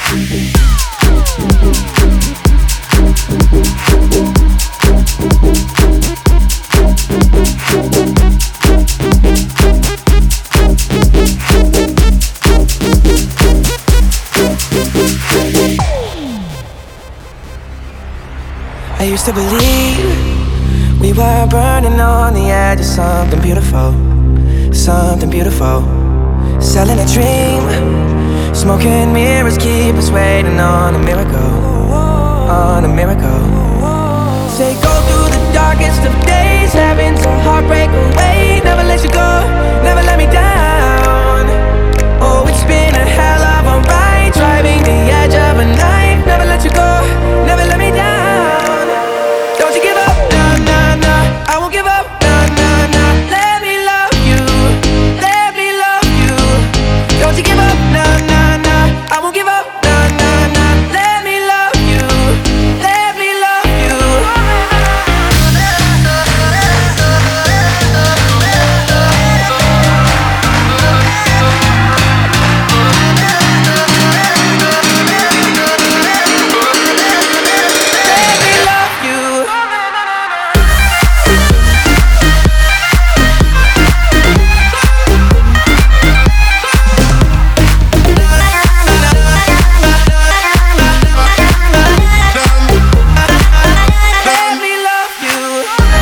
I used to believe we were burning on the edge of something beautiful, something beautiful. Selling a dream, smoking mirrors keep us waiting on a miracle, on a miracle. Say go through the darkest of days, heaven's a heartbreak away. Never let you go, never let me down. Oh, it's been a hell of a ride, driving the edge of a knife. Never let you go, never let me down. Don't you give up, nah, nah, nah. I won't give up, nah, nah, nah. Let me love you, let me love you. Don't you give up, nah, nah, nah. I won't give up, nah, nah, nah. Let me love you, let me love you. Let me love you. Let me love you.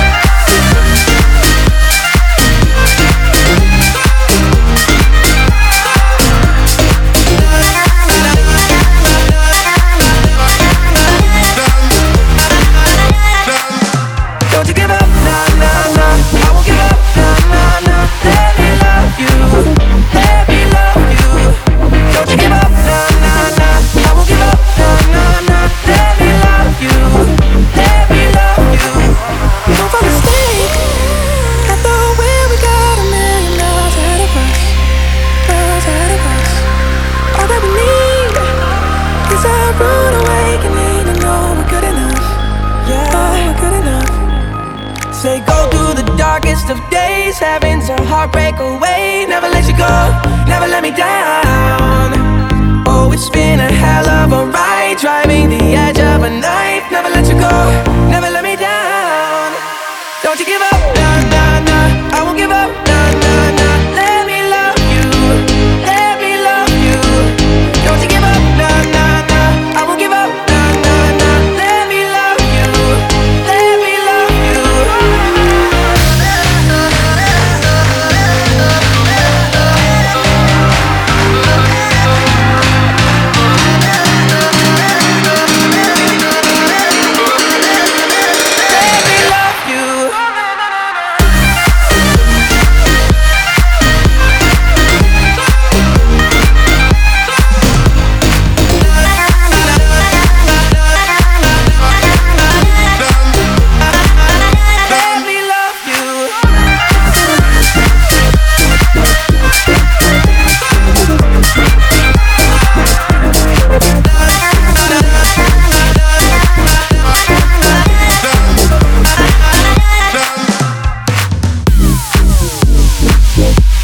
Don't you give up, nah, nah, nah. I won't give up, nah, nah, nah. Let me love you, let me love you. Don't you give up, nah, nah, nah. I won't give up, nah, nah, nah. Let me love you, let me love you. Don't fall asleep. I thought when we got a million miles ahead of us, miles ahead of us. All that we need is a rude awakening to know we're good enough. Yeah, oh, we're good enough. Say go through the darkest of days, heaven's a heartbreak away. Never let you go, never let me down. Oh, it's been a hell of a ride, driving the edge of a knife. Never let you go, never let me down. Don't you give up, nah, nah, nah. I won't give up, nah, nah, nah. Let me love you, let me love you. Don't you give up, nah, nah, nah. I won't give up, nah, nah, nah. Let me love you, let me love you. Let me love you. Let me love you.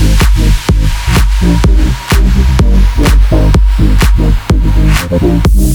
Bye.